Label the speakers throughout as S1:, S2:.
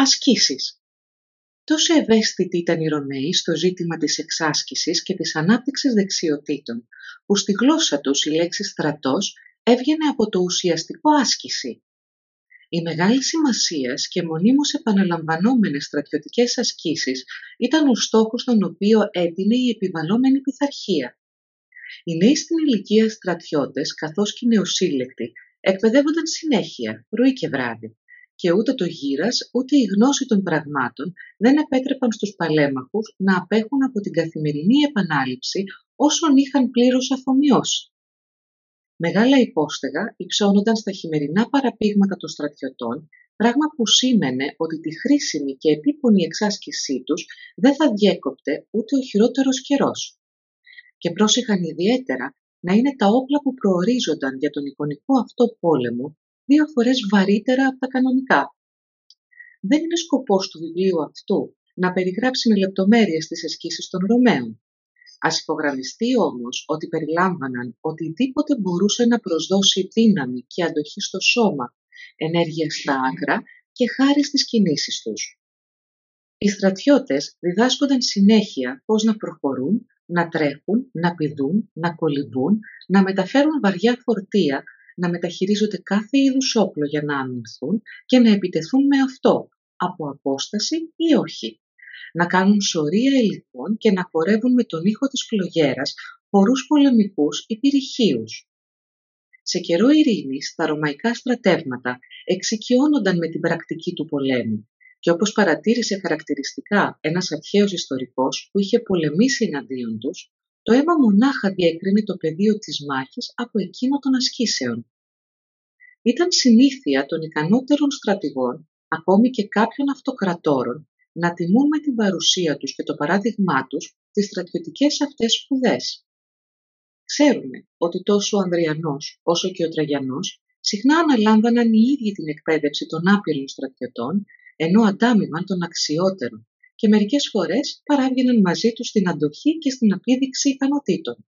S1: Ασκήσεις. Τόσο ευαίσθητοι ήταν οι Ρωμαίοι στο ζήτημα της εξάσκησης και της ανάπτυξης δεξιοτήτων, που στη γλώσσα τους η λέξη στρατός έβγαινε από το ουσιαστικό άσκηση. Η μεγάλη σημασίας και μονίμως επαναλαμβανόμενες στρατιωτικές ασκήσεις ήταν ο στόχος τον οποίο έτεινε η επιβαλλόμενη πειθαρχία. Οι νέοι στην ηλικία στρατιώτες, καθώς και οι νεοσύλλεκτοι, εκπαιδεύονταν συνέχεια, πρωί και βράδυ, και ούτε το γύρας ούτε η γνώση των πραγμάτων δεν επέτρεπαν στους παλέμαχους να απέχουν από την καθημερινή επανάληψη όσων είχαν πλήρως αφομοιώσει. Μεγάλα υπόστεγα υψώνονταν στα χειμερινά παραπήγματα των στρατιωτών, πράγμα που σήμαινε ότι τη χρήσιμη και επίπονη εξάσκησή τους δεν θα διέκοπτε ούτε ο χειρότερος καιρός. Και πρόσεχαν ιδιαίτερα να είναι τα όπλα που προορίζονταν για τον εικονικό αυτό πόλεμο 2 φορές βαρύτερα από τα κανονικά. Δεν είναι σκοπός του βιβλίου αυτού να περιγράψει με λεπτομέρειες τις ασκήσεις των Ρωμαίων. Ας υπογραμμιστεί όμως ότι περιλάμβαναν οτιδήποτε μπορούσε να προσδώσει δύναμη και αντοχή στο σώμα, ενέργεια στα άκρα και χάρη στις κινήσεις τους. Οι στρατιώτες διδάσκονταν συνέχεια πώς να προχωρούν, να τρέχουν, να πηδούν, να κολυμπούν, να μεταφέρουν βαριά φορτία, να μεταχειρίζονται κάθε είδους όπλο για να αμυνθούν και να επιτεθούν με αυτό, από απόσταση ή όχι. Να κάνουν σωρία υλικών και να χορεύουν με τον ήχο της φλογέρας χορούς πολεμικούς ή πυρηχείους. Σε καιρό ειρήνης, τα ρωμαϊκά στρατεύματα εξοικειώνονταν με την πρακτική του πολέμου και όπως παρατήρησε χαρακτηριστικά ένας αρχαίος ιστορικός που είχε πολεμήσει εναντίον τους, το αίμα μονάχα διέκρινε το πεδίο της μάχης από εκείνο των ασκήσεων. Ήταν συνήθεια των ικανότερων στρατηγών, ακόμη και κάποιων αυτοκρατόρων, να τιμούν με την παρουσία τους και το παράδειγμά τους τις στρατιωτικές αυτές σπουδές. Ξέρουμε ότι τόσο ο Ανδριανός όσο και ο Τραγιανός συχνά αναλάμβαναν οι ίδιοι την εκπαίδευση των άπειρων στρατιωτών, ενώ αντάμιβαν των αξιότερων και μερικές φορές παράβγαιναν μαζί τους στην αντοχή και στην απίδειξη ικανοτήτων.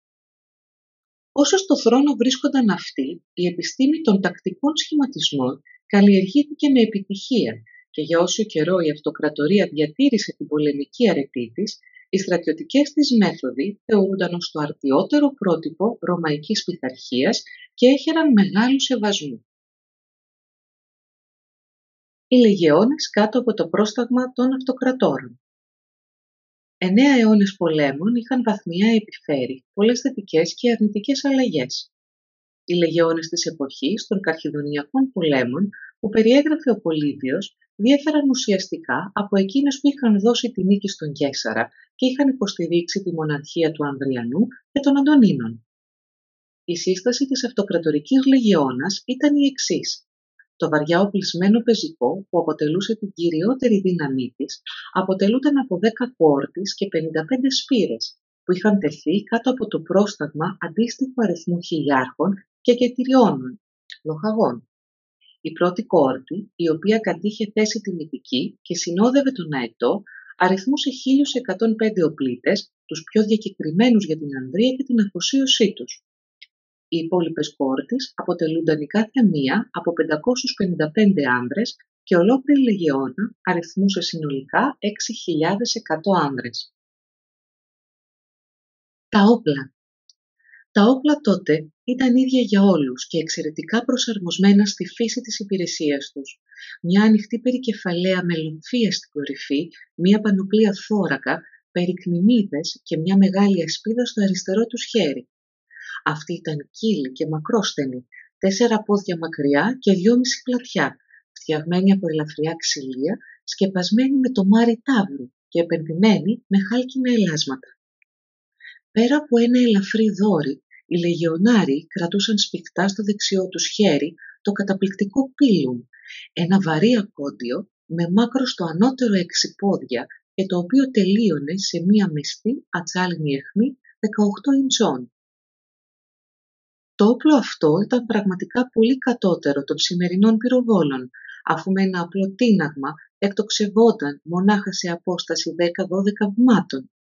S1: Όσο στο θρόνο βρίσκονταν αυτοί, η επιστήμη των τακτικών σχηματισμών καλλιεργήθηκε με επιτυχία και για όσο καιρό η αυτοκρατορία διατήρησε την πολεμική αρετή της, οι στρατιωτικές της μέθοδοι θεωρούνταν ως το αρτιότερο πρότυπο ρωμαϊκής πειθαρχίας και έχεραν μεγάλου σεβασμού. Οι λεγεώνες κάτω από το πρόσταγμα των αυτοκρατόρων. 9 αιώνες πολέμων είχαν βαθμιαία επιφέρει πολλές θετικές και αρνητικές αλλαγές. Οι λεγεώνες της εποχής των Καρχιδονιακών πολέμων που περιέγραφε ο Πολύβιος διέφεραν ουσιαστικά από εκείνες που είχαν δώσει τη νίκη στον Καίσαρα και είχαν υποστηρίξει τη μοναρχία του Ανδριανού και των Αντωνίνων. Η σύσταση της αυτοκρατορικής λεγεώνας ήταν η εξής. Το βαριά οπλισμένο πεζικό που αποτελούσε την κυριότερη δύναμή της αποτελούταν από 10 κόρτις και 55 σπήρες που είχαν τεθεί κάτω από το πρόσταγμα αντίστοιχου αριθμού χιλιάρχων και κετηριώνων, λοχαγών. Η πρώτη κόρτη, η οποία κατήχε θέση τιμητική και συνόδευε τον αετό, αριθμούσε 1.105 οπλίτες, τους πιο διακεκριμένους για την ανδρεία και την αφοσίωσή τους. Οι υπόλοιπες κόρτες αποτελούνταν η κάθε μία από 555 άνδρες και ολόκληρη λεγεώνα αριθμούσε συνολικά 6.100 άνδρες. Τα όπλα. Τα όπλα τότε ήταν ίδια για όλους και εξαιρετικά προσαρμοσμένα στη φύση της υπηρεσίας τους. Μια ανοιχτή περικεφαλαία με λομφία στην κορυφή, μια πανοπλία θώρακα, περικνημίδες και μια μεγάλη ασπίδα στο αριστερό τους χέρι. Αυτή ήταν κύλη και μακρόστενη, 4 πόδια μακριά και 2,5 πλατιά, φτιαγμένη από ελαφριά ξυλία, σκεπασμένη με το μάρι τάβρου και επενδυμένη με χάλκινα ελάσματα. Πέρα από ένα ελαφρύ δόρυ, οι λεγεωνάροι κρατούσαν σφιχτά στο δεξιό τους χέρι το καταπληκτικό πίλουμ, ένα βαρύ ακόντιο με μάκρο στο ανώτερο 6 πόδια και το οποίο τελείωνε σε μία μεστή ατσάλινη αιχμή 18 ιντσών. Το όπλο αυτό ήταν πραγματικά πολύ κατώτερο των σημερινών πυροβόλων, αφού με ένα απλό τίναγμα εκτοξευόταν μονάχα σε απόσταση 10-12 βημάτων.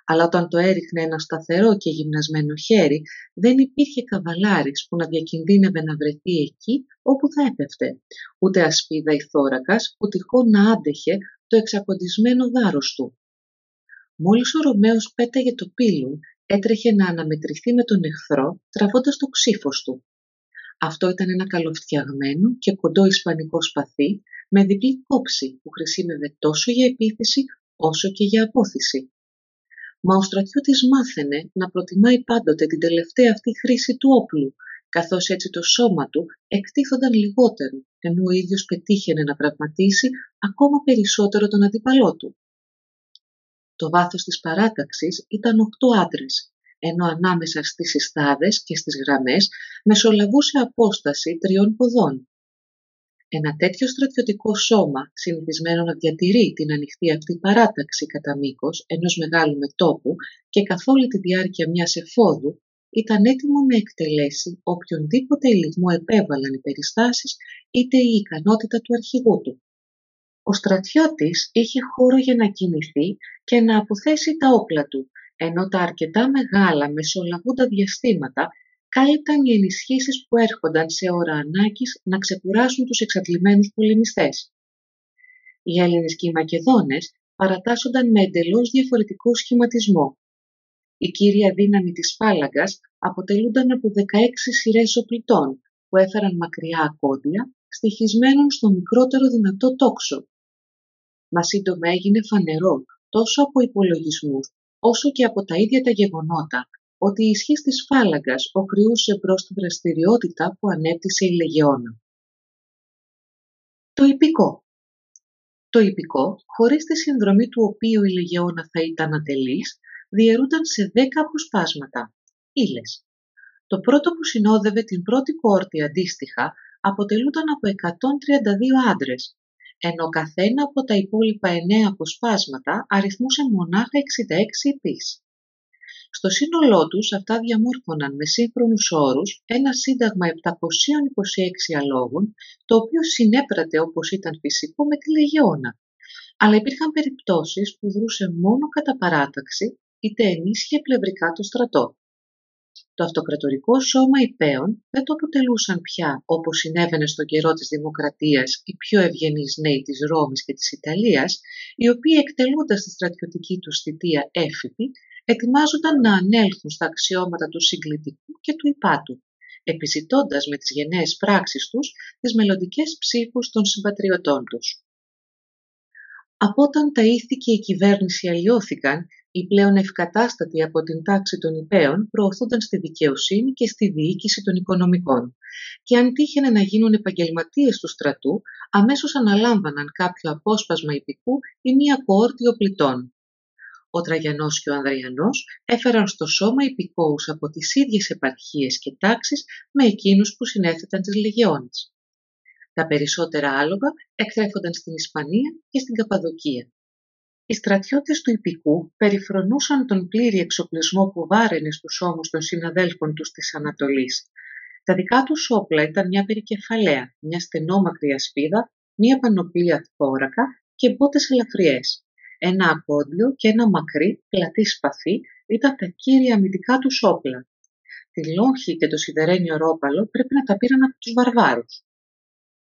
S1: αλλά όταν το έριχνε ένα σταθερό και γυμνασμένο χέρι, δεν υπήρχε καβαλάρης που να διακινδύνευε να βρεθεί εκεί όπου θα έπεφτε, ούτε ασπίδα ή θώρακας που τυχόν να άντεχε το εξαποντισμένο βάρος του. Μόλις ο Ρωμαίος πέταγε το πύλουν, έτρεχε να αναμετρηθεί με τον εχθρό, τραβώντας το ξύφος του. Αυτό ήταν ένα καλοφτιαγμένο και κοντό ισπανικό σπαθί με διπλή κόψη που χρησιμεύε τόσο για επίθεση όσο και για απόθυση. Μα ο στρατιώτης μάθαινε να προτιμάει πάντοτε την τελευταία αυτή χρήση του όπλου, καθώς έτσι το σώμα του εκτίθονταν λιγότερο, ενώ ο ίδιος πετύχαινε να τραυματίσει ακόμα περισσότερο τον αντίπαλό του. Το βάθος της παράταξης ήταν 8 άντρες, ενώ ανάμεσα στις συστάδες και στις γραμμές μεσολαβούσε απόσταση 3 ποδών. Ένα τέτοιο στρατιωτικό σώμα, συνηθισμένο να διατηρεί την ανοιχτή αυτή παράταξη κατά μήκος ενός μεγάλου μετώπου και καθ' όλη τη διάρκεια μιας εφόδου, ήταν έτοιμο να εκτελέσει οποιονδήποτε ελιγμό επέβαλαν οι περιστάσεις είτε η ικανότητα του αρχηγού του. Ο στρατιώτης είχε χώρο για να κινηθεί και να αποθέσει τα όπλα του, ενώ τα αρκετά μεγάλα μεσολαβούντα διαστήματα κάλυπταν οι ενισχύσεις που έρχονταν σε ώρα ανάγκης να ξεκουράσουν τους εξαντλημένους πολεμιστές. Οι Έλληνες και οι Μακεδόνες παρατάσσονταν με εντελώς διαφορετικό σχηματισμό. Η κύρια δύναμη της φάλαγγας αποτελούνταν από 16 σειρές οπλιτών που έφεραν μακριά ακώδια, στοιχισμένων στο μικρότερο δυνατό τόξο. Μα σύντομα έγινε φανερό τόσο από υπολογισμούς όσο και από τα ίδια τα γεγονότα ότι η ισχύς της φάλαγγας οκριούσε μπρος τη δραστηριότητα που ανέπτυσε η Λεγεώνα. Το ιππικό. Το ιππικό, χωρίς τη συνδρομή του οποίου η Λεγεώνα θα ήταν ατελής, διαιρούνταν σε 10 αποσπάσματα, ύλες. Το πρώτο που συνόδευε την πρώτη κόρτη αντίστοιχα αποτελούνταν από 132 άντρες, ενώ καθένα από τα υπόλοιπα 9 αποσπάσματα αριθμούσε μονάχα 66 ιππείς. Στο σύνολό τους αυτά διαμόρφωναν με σύγχρονους όρους ένα σύνταγμα 726 αλόγων, το οποίο συνέπρατε όπως ήταν φυσικό με τη Λεγεώνα. Αλλά υπήρχαν περιπτώσεις που δρούσε μόνο κατά παράταξη, είτε ενίσχυε πλευρικά το στρατό. Το αυτοκρατορικό σώμα ιππέων δεν το αποτελούσαν πια, όπως συνέβαινε στον καιρό της Δημοκρατίας, οι πιο ευγενείς νέοι της Ρώμης και της Ιταλίας, οι οποίοι εκτελούντας τη στρατιωτική τους θητεία έφυπη, ετοιμάζονταν να ανέλθουν στα αξιώματα του συγκλητικού και του υπάτου, επιζητώντας με τις γενναίες πράξεις τους τις μελλοντικές ψήφους των συμπατριωτών τους. Από όταν τα ήθη και η κυβέρνηση αλλοιώθηκαν, οι πλέον ευκατάστατοι από την τάξη των ιππέων προωθούνταν στη δικαιοσύνη και στη διοίκηση των οικονομικών και αν τύχαινε να γίνουν επαγγελματίες του στρατού, αμέσως αναλάμβαναν κάποιο απόσπασμα ιππικού ή μία κοόρτη οπλιτών. Ο Τραγιανός και ο Ανδριανός έφεραν στο σώμα ιππικόους από τις ίδιες επαρχίες και τάξεις με εκείνους που συνέθεταν τις Λεγεώνες. Τα περισσότερα άλογα εκτρέφονταν στην Ισπανία και στην Καπαδοκία. Οι στρατιώτες του ιππικού περιφρονούσαν τον πλήρη εξοπλισμό που βάραινε στους ώμους των συναδέλφων τους της Ανατολής. Τα δικά τους όπλα ήταν μια περικεφαλαία, μια στενόμακρη ασπίδα, μια πανοπλία θώρακα και μπότες ελαφριές. Ένα ακόντιο και ένα μακρύ, πλατή σπαθί ήταν τα κύρια αμυντικά τους όπλα. Τη λόγχη και το σιδερένιο ρόπαλο πρέπει να τα πήραν από τους βαρβάρους.